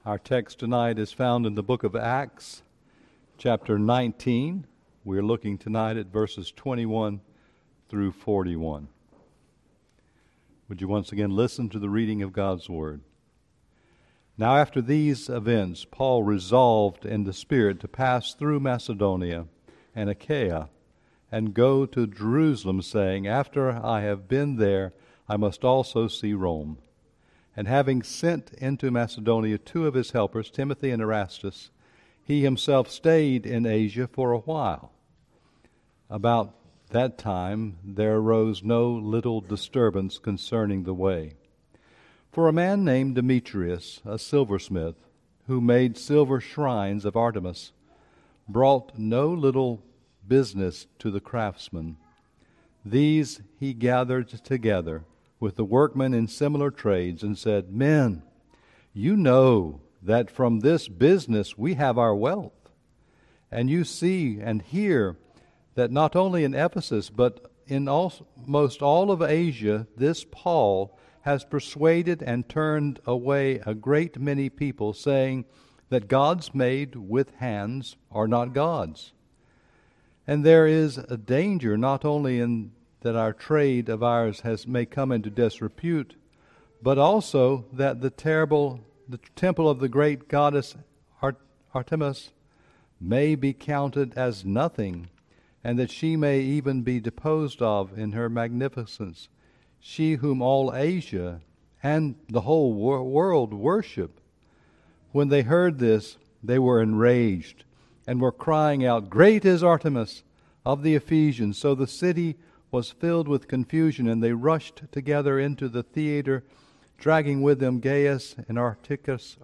Our text tonight is found in the book of Acts, chapter 19. We're looking tonight at verses 21 through 41. Would you once again listen to the reading of God's Word? Now after these events, Paul resolved in the Spirit to pass through Macedonia and Achaia and go to Jerusalem, saying, After I have been there, I must also see Rome. And having sent into Macedonia two of his helpers, Timothy and Erastus, he himself stayed in Asia for a while. About that time there arose no little disturbance concerning the way. For a man named Demetrius, a silversmith, who made silver shrines of Artemis, brought no little business to the craftsmen. These he gathered together with the workmen in similar trades, and said, Men, you know that from this business we have our wealth. And you see and hear that not only in Ephesus, but in almost all of Asia, this Paul has persuaded and turned away a great many people, saying that gods made with hands are not gods. And there is a danger not only in that our trade of ours may come into disrepute, but also that the temple of the great goddess Artemis may be counted as nothing, and that she may even be disposed of in her magnificence, she whom all Asia and the whole world worship. When they heard this, they were enraged, and were crying out, Great is Artemis of the Ephesians! So the city was filled with confusion, and they rushed together into the theater, dragging with them Gaius and Aristarchus,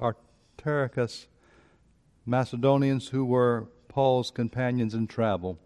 Macedonians who were Paul's companions in travel.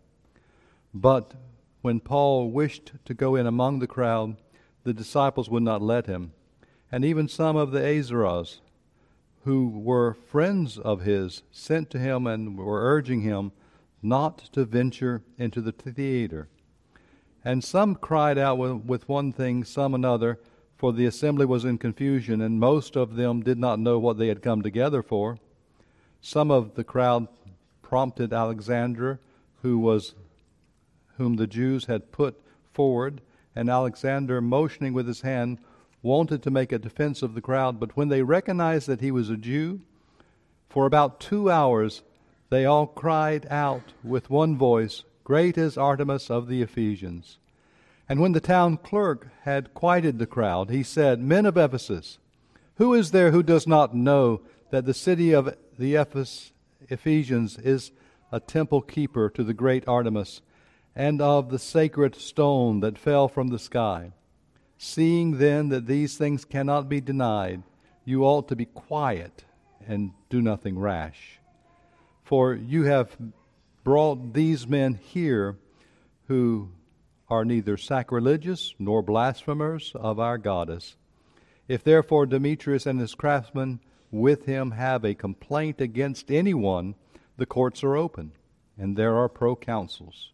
But when Paul wished to go in among the crowd, the disciples would not let him. And even some of the Azoras, who were friends of his, sent to him and were urging him not to venture into the theater. And some cried out with one thing, some another, for the assembly was in confusion, and most of them did not know what they had come together for. Some of the crowd prompted Alexander, whom the Jews had put forward, and Alexander, motioning with his hand, wanted to make a defense of the crowd. But when they recognized that he was a Jew, for about 2 hours they all cried out with one voice, Great is Artemis of the Ephesians. And when the town clerk had quieted the crowd, he said, Men of Ephesus, who is there who does not know that the city of the Ephesians is a temple keeper to the great Artemis, and of the sacred stone that fell from the sky? Seeing then that these things cannot be denied, you ought to be quiet and do nothing rash. For you have brought these men here who are neither sacrilegious nor blasphemers of our goddess. If therefore Demetrius and his craftsmen with him have a complaint against anyone, the courts are open, and there are proconsuls.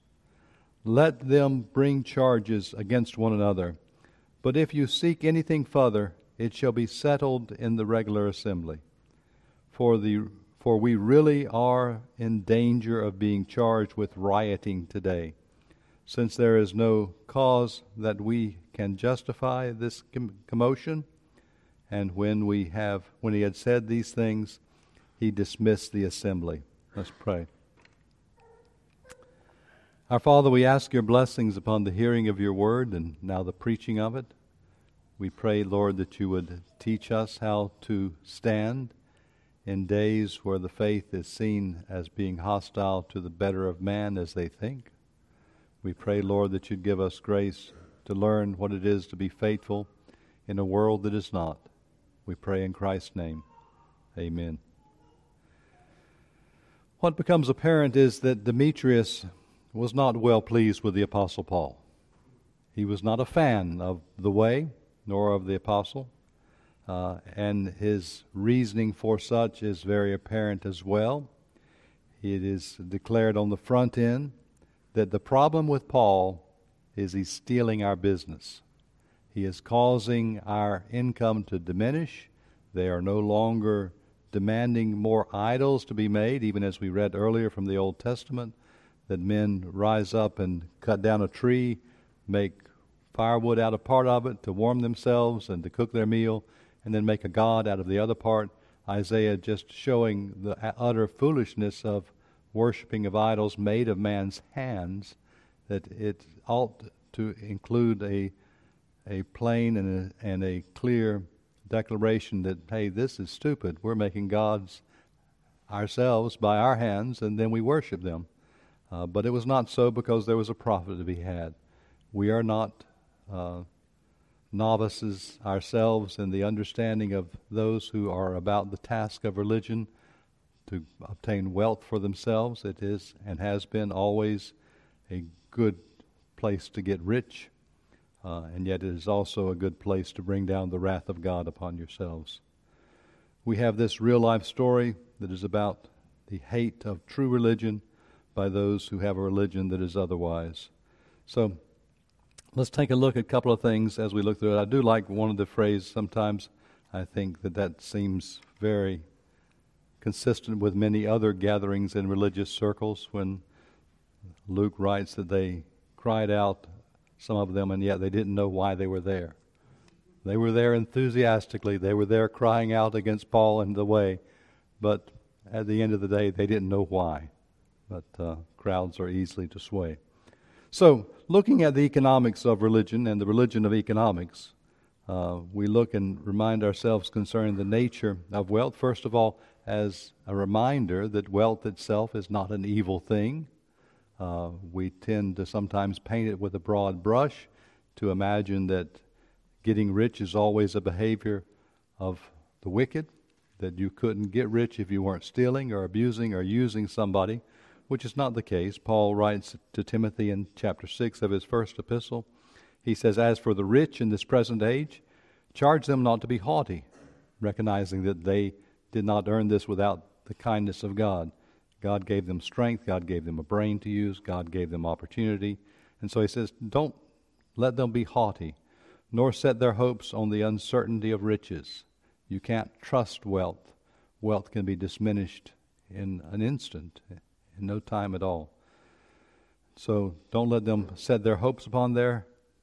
Let them bring charges against one another. But if you seek anything further, it shall be settled in the regular assembly. For we really are in danger of being charged with rioting today, since there is no cause that we can justify this commotion. And when he had said these things, he dismissed the assembly. Let's pray. Our Father, we ask your blessings upon the hearing of your word and now the preaching of it. We pray, Lord, that you would teach us how to stand in days where the faith is seen as being hostile to the better of man as they think. We pray, Lord, that you'd give us grace to learn what it is to be faithful in a world that is not. We pray in Christ's name. Amen. What becomes apparent is that Demetrius was not well pleased with the Apostle Paul. He was not a fan of the way, nor of the apostle. And his reasoning for such is very apparent as well. It is declared on the front end that the problem with Paul is he's stealing our business. He is causing our income to diminish. They are no longer demanding more idols to be made, even as we read earlier from the Old Testament, that men rise up and cut down a tree, make firewood out of part of it to warm themselves and to cook their meal, and then make a god out of the other part. Isaiah just showing the utter foolishness of worshiping of idols made of man's hands, that it ought to include a plain and a clear declaration that, hey, this is stupid. We're making gods ourselves by our hands, and then we worship them. But it was not so, because there was a profit to be had. We are not novices ourselves in the understanding of those who are about the task of religion to obtain wealth for themselves. It is and has been always a good place to get rich, and yet it is also a good place to bring down the wrath of God upon yourselves. We have this real-life story that is about the hate of true religion by those who have a religion that is otherwise. So let's take a look at a couple of things as we look through it. I do like one of the phrases sometimes. I think that seems very consistent with many other gatherings in religious circles, when Luke writes that they cried out, some of them, and yet they didn't know why they were there. They were there enthusiastically. They were there crying out against Paul and the way, but at the end of the day, they didn't know why. But crowds are easily to sway. So, looking at the economics of religion and the religion of economics, we look and remind ourselves concerning the nature of wealth. First of all, as a reminder that wealth itself is not an evil thing. We tend to sometimes paint it with a broad brush, to imagine that getting rich is always a behavior of the wicked, that you couldn't get rich if you weren't stealing or abusing or using somebody, which is not the case. Paul writes to Timothy in chapter 6 of his first epistle. He says, "As for the rich in this present age, charge them not to be haughty, recognizing that they did not earn this without the kindness of God. God gave them strength. God gave them a brain to use. God gave them opportunity." And so he says, don't let them be haughty, nor set their hopes on the uncertainty of riches. You can't trust wealth. Wealth can be diminished in an instant, in no time at all. So don't let them set their hopes upon there,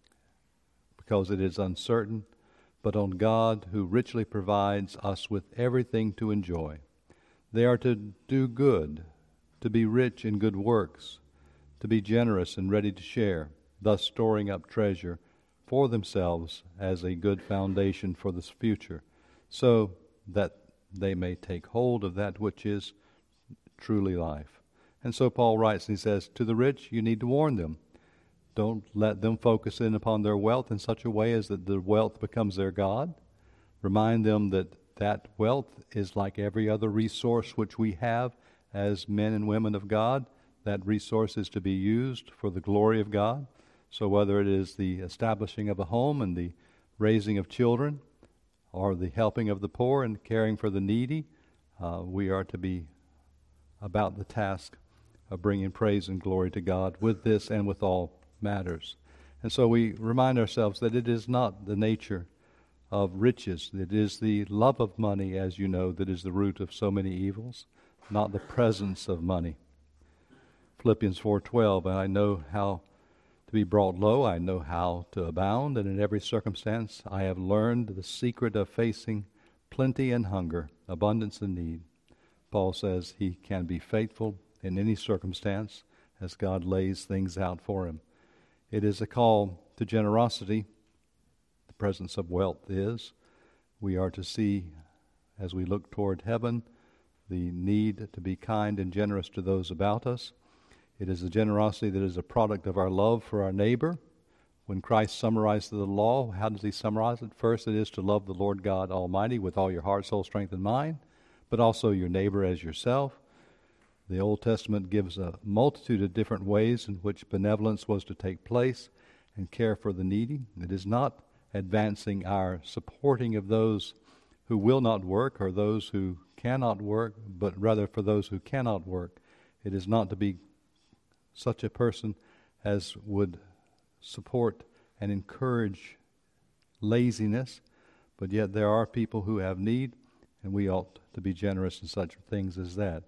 because it is uncertain, but on God, who richly provides us with everything to enjoy. They are to do good, to be rich in good works, to be generous and ready to share, thus storing up treasure for themselves as a good foundation for the future, so that they may take hold of that which is truly life. And so Paul writes, and he says, to the rich, you need to warn them. Don't let them focus in upon their wealth in such a way as that the wealth becomes their God. Remind them that wealth is like every other resource which we have as men and women of God. That resource is to be used for the glory of God. So whether it is the establishing of a home and the raising of children, or the helping of the poor and caring for the needy, we are to be about the task of bringing praise and glory to God with this and with all matters. And so we remind ourselves that it is not the nature of riches. It is the love of money, as you know, that is the root of so many evils, not the presence of money. Philippians 4:12, I know how to be brought low, I know how to abound, and in every circumstance I have learned the secret of facing plenty and hunger, abundance and need. Paul says he can be faithful in any circumstance as God lays things out for him. It is a call to generosity. The presence of wealth is. We are to see, as we look toward heaven, the need to be kind and generous to those about us. It is a generosity that is a product of our love for our neighbor. When Christ summarized the law, how does he summarize it? First, it is to love the Lord God Almighty with all your heart, soul, strength, and mind, but also your neighbor as yourself. The Old Testament gives a multitude of different ways in which benevolence was to take place and care for the needy. It is not advancing our supporting of those who will not work or those who cannot work, but rather for those who cannot work. It is not to be such a person as would support and encourage laziness, but yet there are people who have need, And we ought to be generous in such things as that.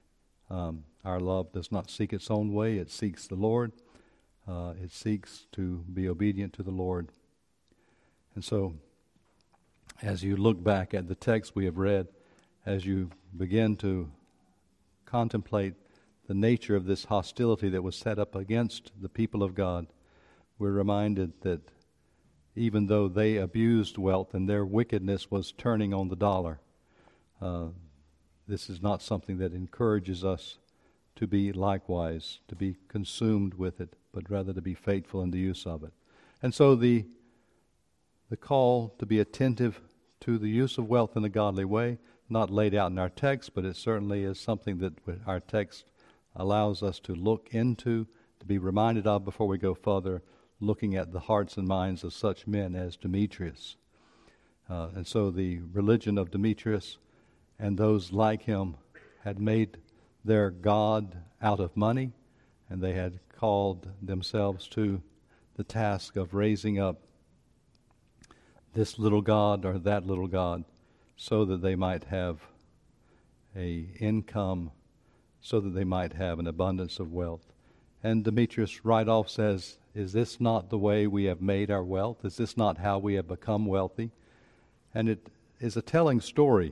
Our love does not seek its own way. It seeks the Lord. It seeks to be obedient to the Lord. And so, as you look back at the text we have read, as you begin to contemplate the nature of this hostility that was set up against the people of God, we're reminded that even though they abused wealth and their wickedness was turning on the dollar, this is not something that encourages us to be likewise, to be consumed with it, but rather to be faithful in the use of it. And so the call to be attentive to the use of wealth in a godly way, not laid out in our text, but it certainly is something that our text allows us to look into, to be reminded of before we go further, looking at the hearts and minds of such men as Demetrius. And so the religion of Demetrius and those like him had made their god out of money, and they had called themselves to the task of raising up this little god or that little god so that they might have a income, so that they might have an abundance of wealth. And Demetrius right off says, is this not the way we have made our wealth? Is this not how we have become wealthy? And it is a telling story.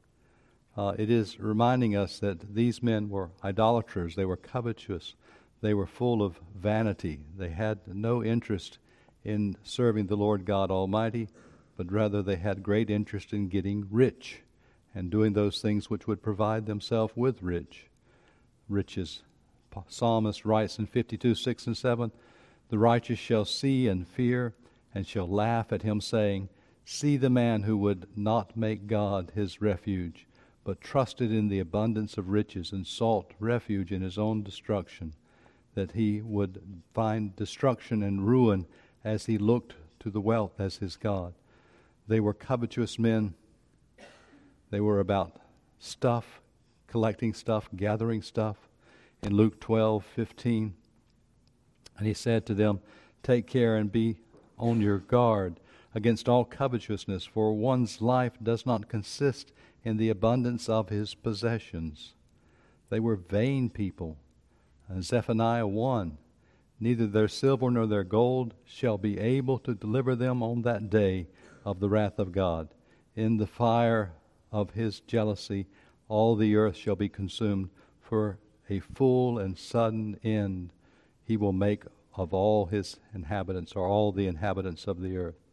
It is reminding us that these men were idolaters. They were covetous. They were full of vanity. They had no interest in serving the Lord God Almighty, but rather they had great interest in getting rich and doing those things which would provide themselves with riches. Psalmist writes in 52:6 and 7, the righteous shall see and fear and shall laugh at him, saying, see the man who would not make God his refuge, but trusted in the abundance of riches and sought refuge in his own destruction, that he would find destruction and ruin as he looked to the wealth as his God. They were covetous men. They were about stuff, collecting stuff, gathering stuff. In Luke 12:15, and he said to them, take care and be on your guard against all covetousness, for one's life does not consist in the abundance of his possessions. They were vain people. Zephaniah 1, neither their silver nor their gold shall be able to deliver them on that day of the wrath of God. In the fire of his jealousy all the earth shall be consumed, for a full and sudden end he will make of all his inhabitants, or all the inhabitants of the earth.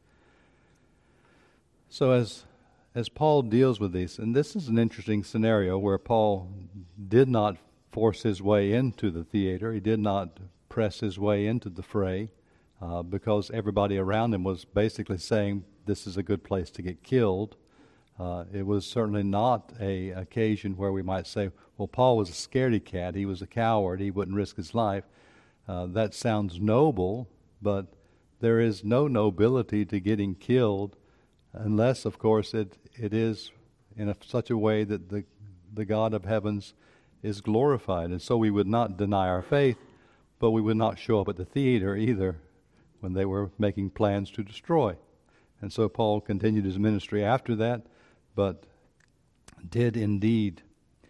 So as Paul deals with these, and this is an interesting scenario where Paul did not force his way into the theater, he did not press his way into the fray, because everybody around him was basically saying this is a good place to get killed. It was certainly not an occasion where we might say, well, Paul was a scaredy cat, he was a coward, he wouldn't risk his life. That sounds noble, but there is no nobility to getting killed unless, of course, it is in such a way that the God of heavens is glorified. And so we would not deny our faith, but we would not show up at the theater either when they were making plans to destroy. And so Paul continued his ministry after that, but did indeed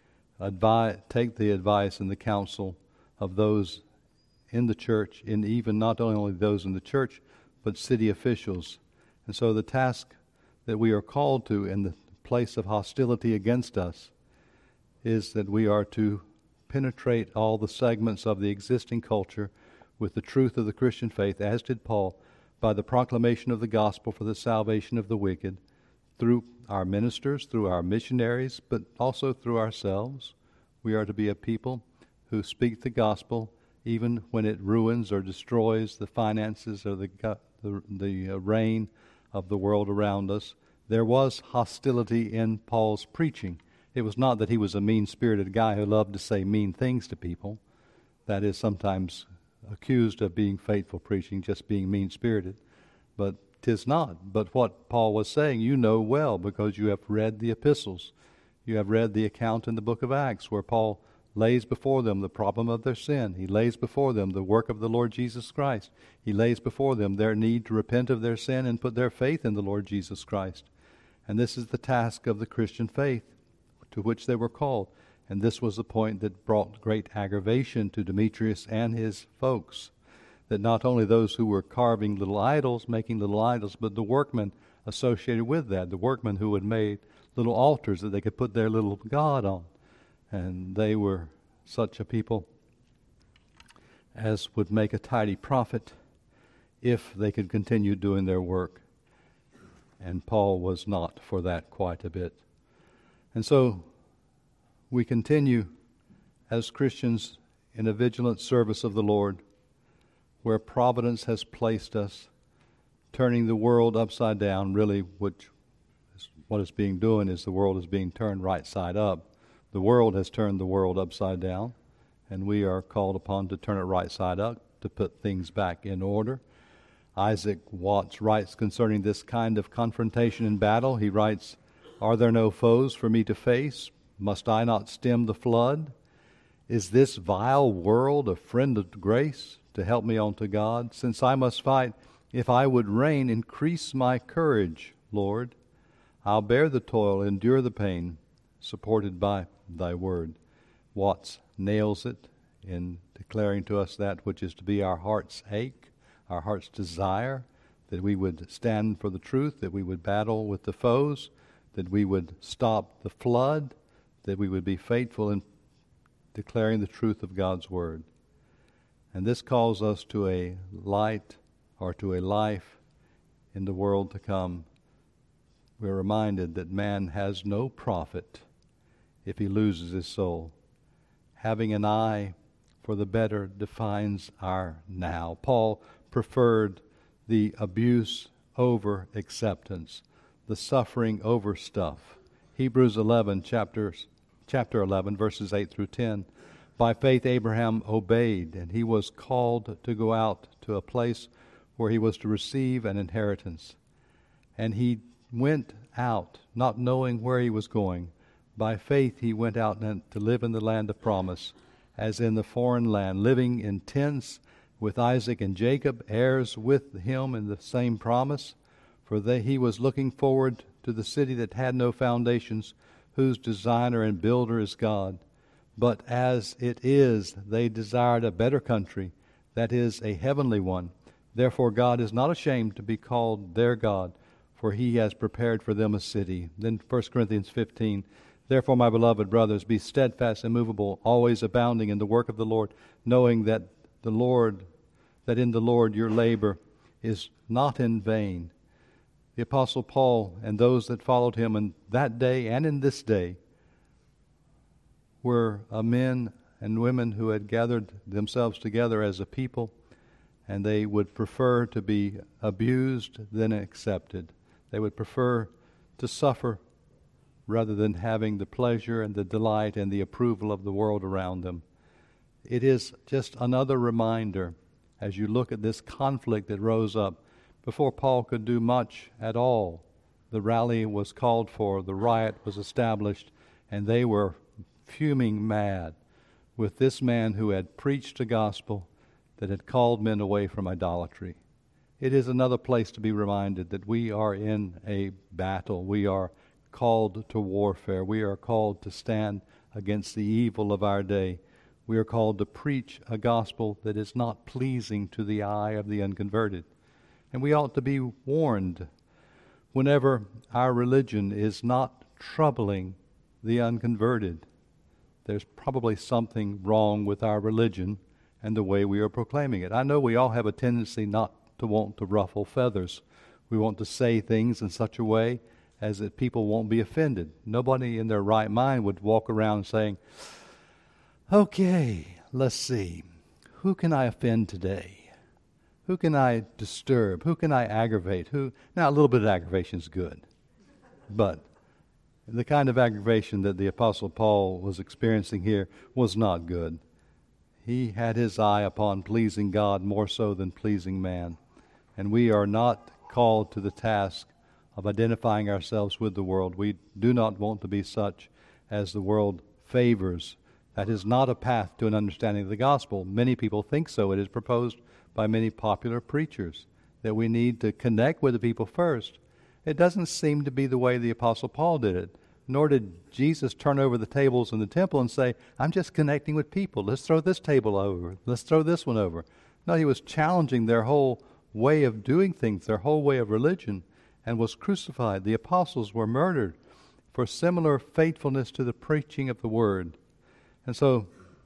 take the advice and the counsel of those in the church, and even not only those in the church, but city officials. And so the task that we are called to in the place of hostility against us is that we are to penetrate all the segments of the existing culture with the truth of the Christian faith, as did Paul, by the proclamation of the gospel for the salvation of the wicked, through our ministers, through our missionaries, but also through ourselves. We are to be a people who speak the gospel even when it ruins or destroys the finances or the reign of the world around us. There was hostility in Paul's preaching. It was not that he was a mean-spirited guy who loved to say mean things to people. That is sometimes accused of being faithful preaching, just being mean-spirited. But 'tis not. But what Paul was saying, you know well, because you have read the epistles. You have read the account in the book of Acts where Paul lays before them the problem of their sin. He lays before them the work of the Lord Jesus Christ. He lays before them their need to repent of their sin and put their faith in the Lord Jesus Christ. And this is the task of the Christian faith to which they were called. And this was the point that brought great aggravation to Demetrius and his folks, that not only those who were carving little idols, making little idols, but the workmen associated with that, the workmen who had made little altars that they could put their little god on. And they were such a people as would make a tidy profit if they could continue doing their work. And Paul was not for that quite a bit. And so we continue as Christians in a vigilant service of the Lord, where providence has placed us, turning the world upside down. Really, what it's being doing is the world is being turned right side up. The world has turned the world upside down, and we are called upon to turn it right side up, to put things back in order. Isaac Watts writes concerning this kind of confrontation in battle. He writes, "Are there no foes for me to face? Must I not stem the flood? Is this vile world a friend of grace to help me on to God? Since I must fight, if I would reign, increase my courage, Lord. I'll bear the toil, endure the pain, supported by thy word." Watts nails it in declaring to us that which is to be our heart's ache, our heart's desire, that we would stand for the truth, that we would battle with the foes, that we would stop the flood, that we would be faithful in declaring the truth of God's word. And this calls us to a light, or to a life in the world to come. We're reminded that man has no profit if he loses his soul. Having an eye for the better defines our now. Paul preferred the abuse over acceptance, the suffering over stuff. Hebrews 11, chapter 11, verses 8 through 10. By faith Abraham obeyed, and he was called to go out to a place where he was to receive an inheritance. And he went out, not knowing where he was going. By faith he went out to live in the land of promise, as in the foreign land, living in tents with Isaac and Jacob, heirs with him in the same promise. For he was looking forward to the city that had no foundations, whose designer and builder is God. But as it is, they desired a better country, that is, a heavenly one. Therefore God is not ashamed to be called their God, for he has prepared for them a city. Then 1 Corinthians 15, therefore, my beloved brothers, be steadfast, immovable, always abounding in the work of the Lord, knowing that in the Lord your labor is not in vain. The Apostle Paul and those that followed him in that day and in this day were men and women who had gathered themselves together as a people, and they would prefer to be abused than accepted. They would prefer to suffer rather than having the pleasure and the delight and the approval of the world around them. It is just another reminder as you look at this conflict that rose up. Before Paul could do much at all, the rally was called for, the riot was established, and they were fuming mad with this man who had preached a gospel that had called men away from idolatry. It is another place to be reminded that we are in a battle. We are called to warfare. We are called to stand against the evil of our day. We are called to preach a gospel that is not pleasing to the eye of the unconverted. And we ought to be warned whenever our religion is not troubling the unconverted. There's probably something wrong with our religion and the way we are proclaiming it. I know we all have a tendency not to want to ruffle feathers. We want to say things in such a way as that people won't be offended. Nobody in their right mind would walk around saying, okay, let's see, who can I offend today? Who can I disturb? Who can I aggravate? Now, a little bit of aggravation is good, but the kind of aggravation that the Apostle Paul was experiencing here was not good. He had his eye upon pleasing God more so than pleasing man. And we are not called to the task of identifying ourselves with the world. We do not want to be such as the world favors. That is not a path to an understanding of the gospel. Many people think so. It is proposed by many popular preachers that we need to connect with the people first, It doesn't seem to be the way the Apostle Paul did it. Nor did Jesus turn over the tables in the temple and say, I'm just connecting with people. Let's throw this table over. Let's throw this one over. No, he was challenging their whole way of doing things, their whole way of religion, and was crucified. The apostles were murdered for similar faithfulness to the preaching of the word. And so,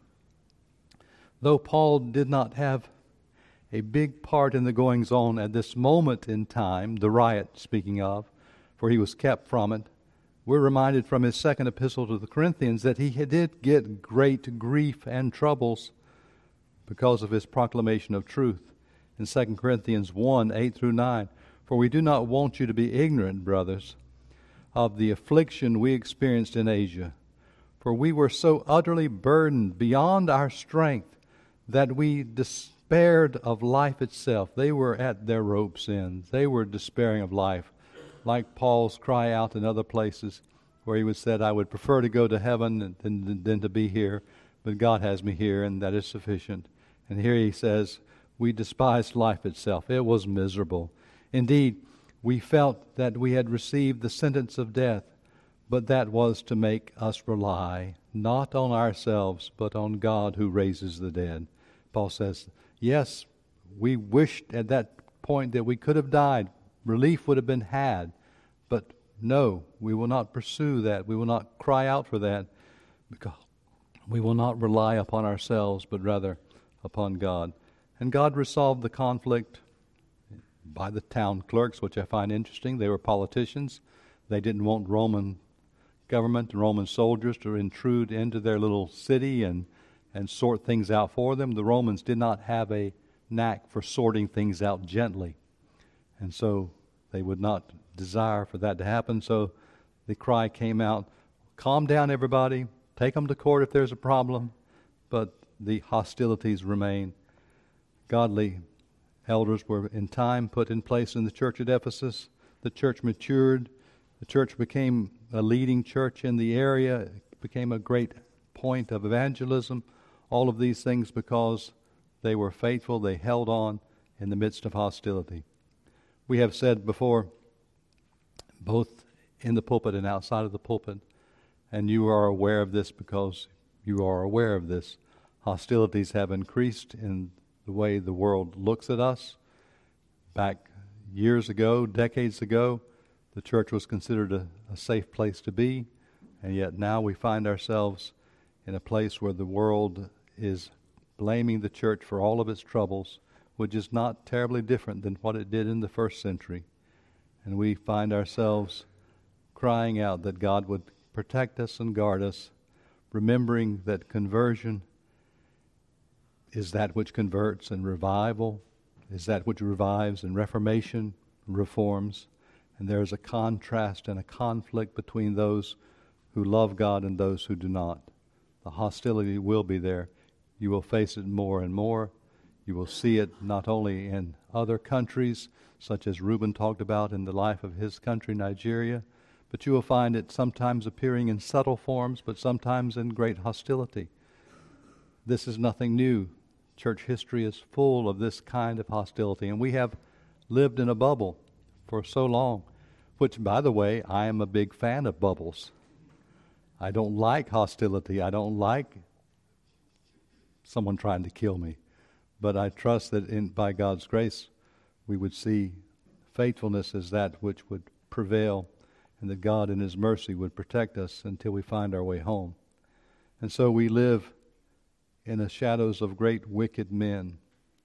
though Paul did not have a big part in the goings-on at this moment in time, the riot speaking of, for he was kept from it, we're reminded from his second epistle to the Corinthians that he did get great grief and troubles because of his proclamation of truth. In 2 Corinthians 1, 8 through 9, for we do not want you to be ignorant, brothers, of the affliction we experienced in Asia. For we were so utterly burdened beyond our strength that we despaired of life itself. They were at their rope's end. They were despairing of life. Like Paul's cry out in other places where he would said, I would prefer to go to heaven than to be here, but God has me here, and that is sufficient. And here he says, we despised life itself. It was miserable. Indeed, we felt that we had received the sentence of death, but that was to make us rely not on ourselves, but on God who raises the dead. Paul says, yes, we wished at that point that we could have died. Relief would have been had. But no, we will not pursue that. We will not cry out for that, because we will not rely upon ourselves, but rather upon God. And God resolved the conflict by the town clerks, which I find interesting. They were politicians. They didn't want Roman government and Roman soldiers to intrude into their little city and sort things out for them. The Romans did not have a knack for sorting things out gently. And so they would not desire for that to happen. So the cry came out, calm down everybody, take them to court if there's a problem. But the hostilities remain. Godly elders were in time put in place in the church at Ephesus. The church matured. The church became a leading church in the area. It became a great point of evangelism. All of these things because they were faithful. They held on in the midst of hostility. We have said before, both in the pulpit and outside of the pulpit, and you are aware of this because you are aware of this, hostilities have increased in the way the world looks at us. Back years ago, decades ago, the church was considered a safe place to be, and yet now we find ourselves in a place where the world is blaming the church for all of its troubles, which is not terribly different than what it did in the first century. And we find ourselves crying out that God would protect us and guard us, remembering that conversion is that which converts, and revival is that which revives, and reformation reforms. And there is a contrast and a conflict between those who love God and those who do not. The hostility will be there. You will face it more and more. You will see it not only in other countries, such as Reuben talked about in the life of his country, Nigeria, but you will find it sometimes appearing in subtle forms, but sometimes in great hostility. This is nothing new. Church history is full of this kind of hostility, and we have lived in a bubble for so long, which, by the way, I am a big fan of bubbles. I don't like hostility. I don't like someone trying to kill me. But I trust that by God's grace, we would see faithfulness as that which would prevail, and that God in His mercy would protect us until we find our way home. And so we live in the shadows of great wicked men.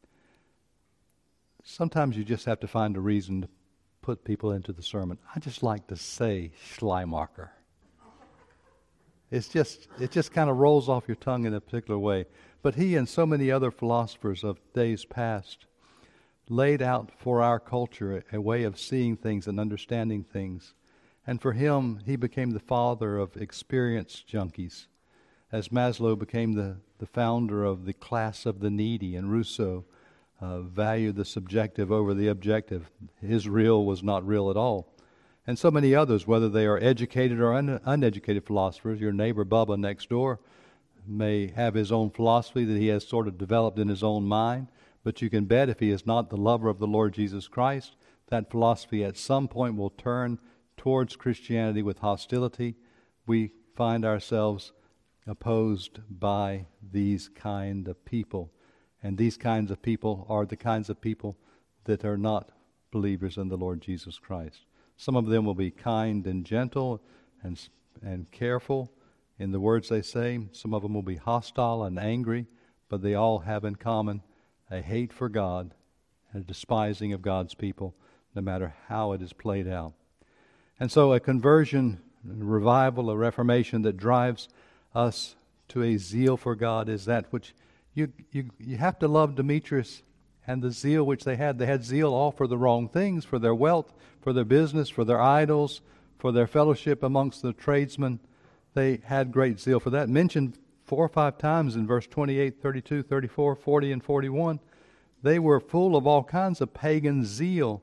Sometimes you just have to find a reason to put people into the sermon. I just like to say Schleiermacher. It just kind of rolls off your tongue in a particular way. But he and so many other philosophers of days past laid out for our culture a way of seeing things and understanding things. And for him, he became the father of experience junkies, as Maslow became the founder of the class of the needy, and Rousseau valued the subjective over the objective. His real was not real at all. And so many others, whether they are educated or uneducated philosophers. Your neighbor Bubba next door may have his own philosophy that he has sort of developed in his own mind, but you can bet if he is not the lover of the Lord Jesus Christ, that philosophy at some point will turn towards Christianity with hostility, we find ourselves opposed by these kind of people. And these kinds of people are the kinds of people that are not believers in the Lord Jesus Christ. Some of them will be kind and gentle and careful in the words they say. Some of them will be hostile and angry, but they all have in common a hate for God and a despising of God's people, no matter how it is played out. And so a conversion, a revival, a reformation that drives us to a zeal for God is that which you have to love Demetrius and the zeal which they had. They had zeal all for the wrong things, for their wealth, for their business, for their idols, for their fellowship amongst the tradesmen. They had great zeal for that. Mentioned 4 or 5 times in verse 28, 32, 34, 40, and 41. They were full of all kinds of pagan zeal,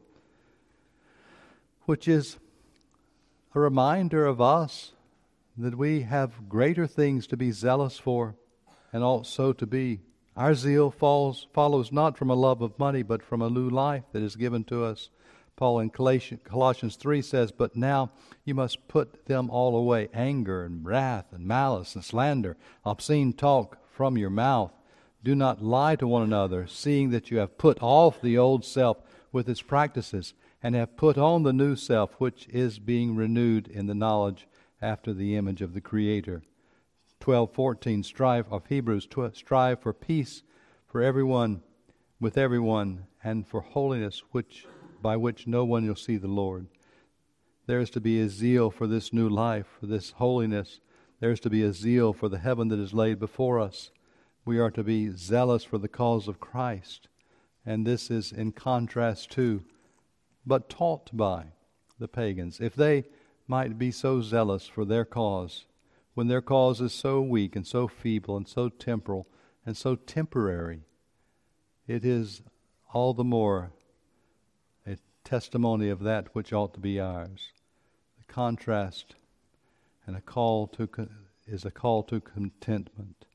which is a reminder of us that we have greater things to be zealous for, and also to be. Our zeal follows not from a love of money, but from a new life that is given to us. Paul in Colossians 3 says, "But now you must put them all away, anger and wrath and malice and slander, obscene talk from your mouth. Do not lie to one another, seeing that you have put off the old self with its practices, and have put on the new self, which is being renewed in the knowledge after the image of the Creator." 12:14 strive for peace for everyone, with everyone, and for holiness, by which no one will see the Lord. There is to be a zeal for this new life, for this holiness. There is to be a zeal for the heaven that is laid before us. We are to be zealous for the cause of Christ. And this is in contrast to, but taught by, the pagans. If they might be so zealous for their cause, when their cause is so weak and so feeble and so temporal and so temporary, it is all the more a testimony of that which ought to be ours. The contrast and is a call to contentment.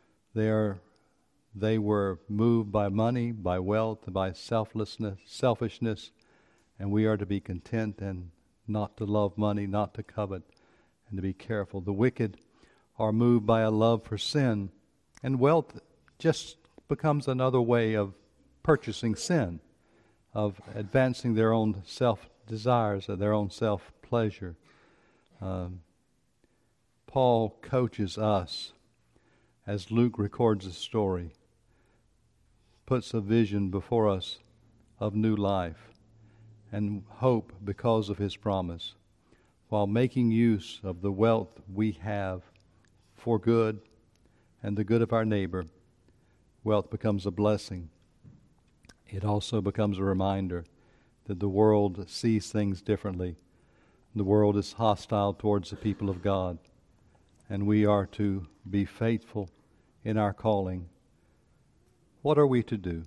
They were moved by money, by wealth, by selfishness, and we are to be content and not to love money, not to covet, and to be careful. The wicked are moved by a love for sin, and wealth just becomes another way of purchasing sin, of advancing their own self-desires, their own self-pleasure. Paul coaches us, as Luke records the story, puts a vision before us of new life and hope because of his promise, while making use of the wealth we have for good and the good of our neighbor. Wealth becomes a blessing. It also becomes a reminder that the world sees things differently. The world is hostile towards the people of God, and we are to be faithful in our calling. What are we to do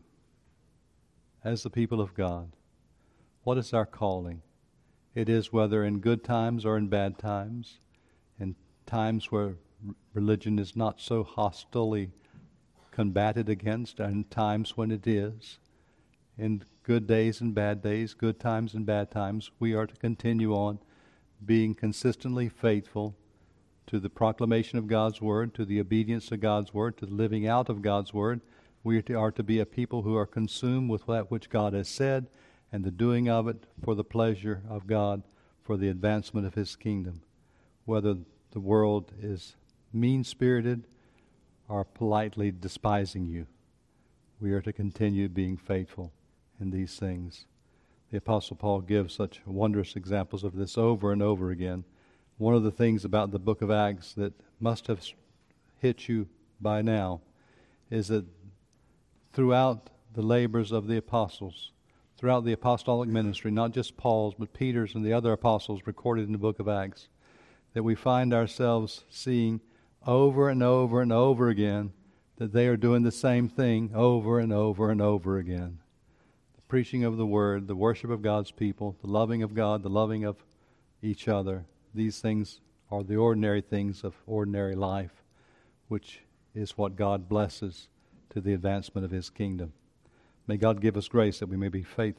as the people of God? What is our calling? It is whether in good times or in bad times, in times where religion is not so hostilely combated against, and times when it is. In good days and bad days, good times and bad times, we are to continue on being consistently faithful to the proclamation of God's Word, to the obedience to God's Word, to the living out of God's Word. We are to be a people who are consumed with that which God has said, and the doing of it for the pleasure of God, for the advancement of His kingdom. Whether the world is mean-spirited or politely despising you, we are to continue being faithful in these things. The Apostle Paul gives such wondrous examples of this over and over again. One of the things about the book of Acts that must have hit you by now is that throughout the labors of the apostles, throughout the apostolic ministry, not just Paul's, but Peter's and the other apostles recorded in the book of Acts, that we find ourselves seeing over and over and over again that they are doing the same thing over and over and over again. The preaching of the Word, the worship of God's people, the loving of God, the loving of each other. These things are the ordinary things of ordinary life, which is what God blesses to the advancement of His kingdom. May God give us grace that we may be faithful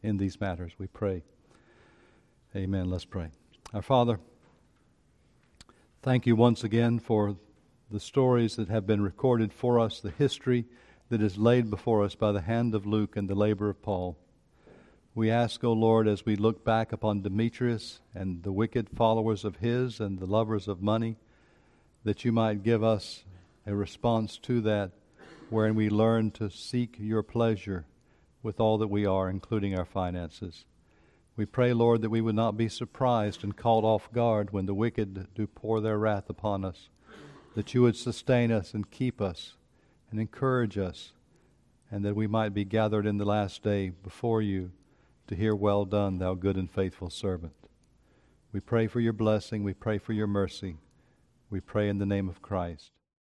in these matters, we pray. Amen. Let's pray. Our Father, thank you once again for the stories that have been recorded for us, the history that is laid before us by the hand of Luke and the labor of Paul. We ask, O Lord, as we look back upon Demetrius and the wicked followers of his and the lovers of money, that you might give us a response to that, wherein we learn to seek your pleasure with all that we are, including our finances. We pray, Lord, that we would not be surprised and caught off guard when the wicked do pour their wrath upon us, that you would sustain us and keep us and encourage us, and that we might be gathered in the last day before you to hear, well done, thou good and faithful servant. We pray for your blessing. We pray for your mercy. We pray in the name of Christ.